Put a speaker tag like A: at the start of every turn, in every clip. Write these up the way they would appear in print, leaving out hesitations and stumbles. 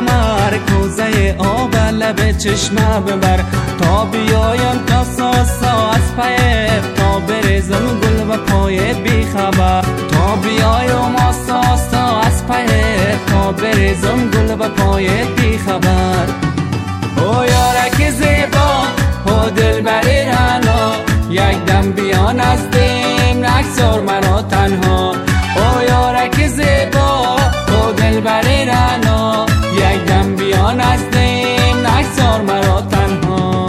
A: کمر، کوزه آب لب چشمه ببر تا بیایم تا ساسا از پیت، تا بریزم گل و پایت بی خبر، تا بیایم ساسا از پیت، تا بریزم گل و پایت بی خبر. او یارک زیبا او دلبری رنا، یک دم بیا نزدیم نگذار مرا تنها. او یارک زیبا او دلبری رنا، یک دم بیا نزدیم نگذار مرا تنها.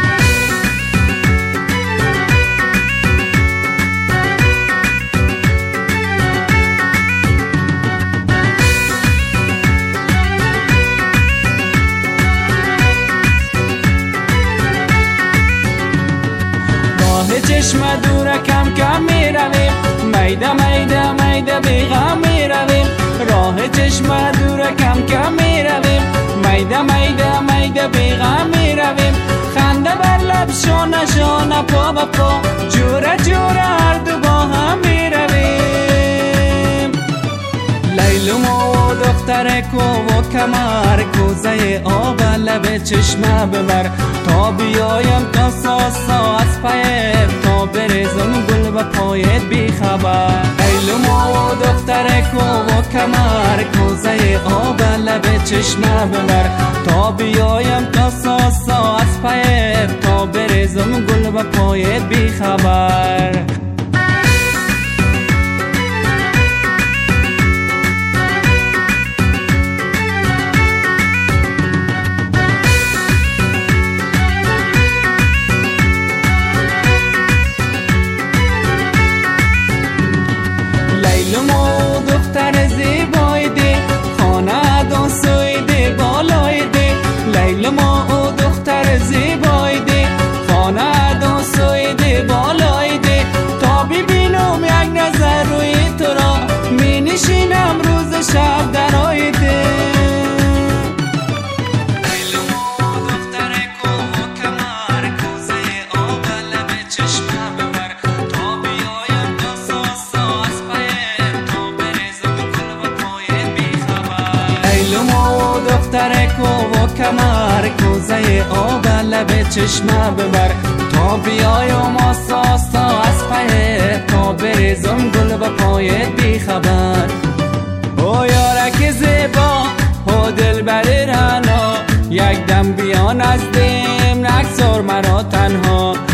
A: چشم دور کم کم می رویم، میده میده میده بیغم می رویم. راه چشم دور کم کم می رویم، میده میده میده بیغم می رویم. خنده بر لب شانه شانه پا به پا، جوره جوره هر دو با هم می رویم. لیلم و دختر کو و کمر، کوزه آب لب چشمه ببر تا بیایم تا ساسا از پیت، تا بریزم گل و پایت بی خبر. لیلم و دختر کو و کمر، کوزه آب لب چشمه ببر تا بیایم تا ساسا از پیت، تا بریزم گل و پایت بی خبر. لیلم و دختر زیبای دی، خانه دو سوی دی بالای دی. لیلم و دختر زیبای دی، خانه دو سوی دی بالای دی. تا ببینم یک نظر روی تو را، می نشینم روز شب درای دی. دختر کو و کمر، کوزه آب لب چشمه ببر تا بیایم ساسا از پیت، تا بریزم گل و پایت بی خبر. او یارک زیبا او دلبری رنا، یک دم بیا نزدیم نگذار مرا تنها.